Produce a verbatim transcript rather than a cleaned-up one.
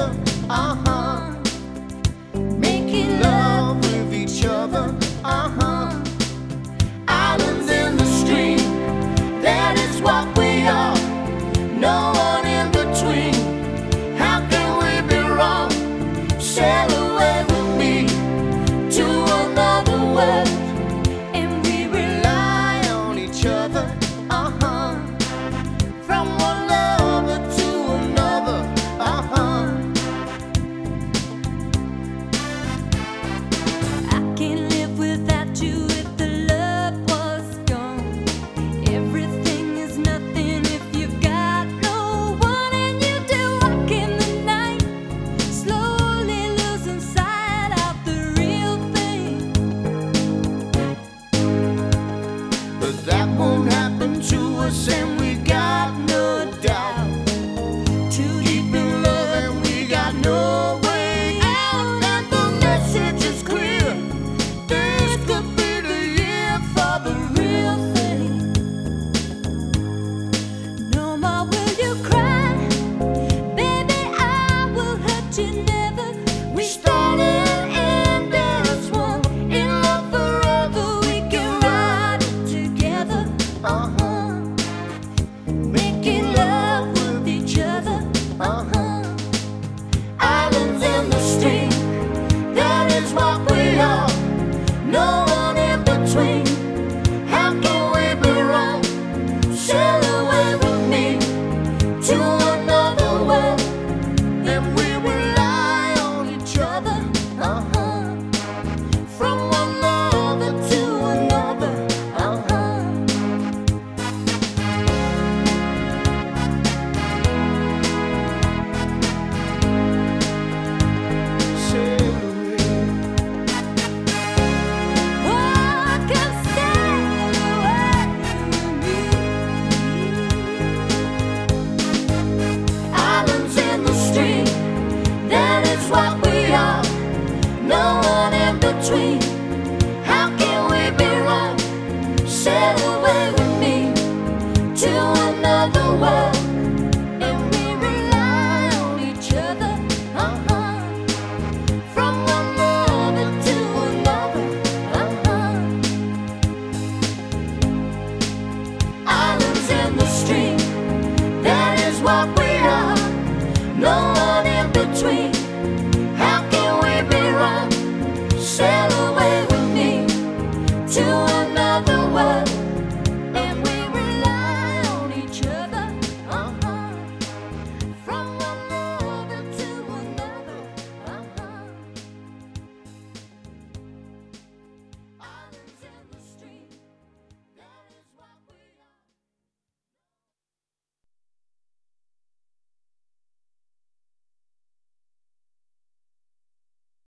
other, uh-huh. Making love with each other, uh-huh. Islands in the stream, that is what we are. No one in between. How can we be wrong? Sail away with me to another world, and we rely on each other, uh-huh. From one lover to another, uh-huh. I can't live without you if the love was gone. Everything is nothing if you've got no one, and you do walk in the night, slowly losing sight of the real thing. But that won't happen to us, and we got no doubt. Too deep in love, and we got no way out. And the message is clear. This could be the year for the real thing. No more will you cry, baby, I will hurt you never. We started and as one, in love forever. We can ride it together, uh-huh. Making love with each other, uh-huh. Islands in the stream, that is what we are. No one in between. How can we be wrong? Sail away with me to another world, and we rely on each other, uh-huh. From one lover to another, uh-huh. Sail away. Walk and sail away with me. Islands in the stream, that is what we are. No one in between. How can we be wrong? Sail away with me to another world, and we rely on each other, uh-huh. From one lover to another, uh-huh. Islands in the stream, that is what we are. No one in between.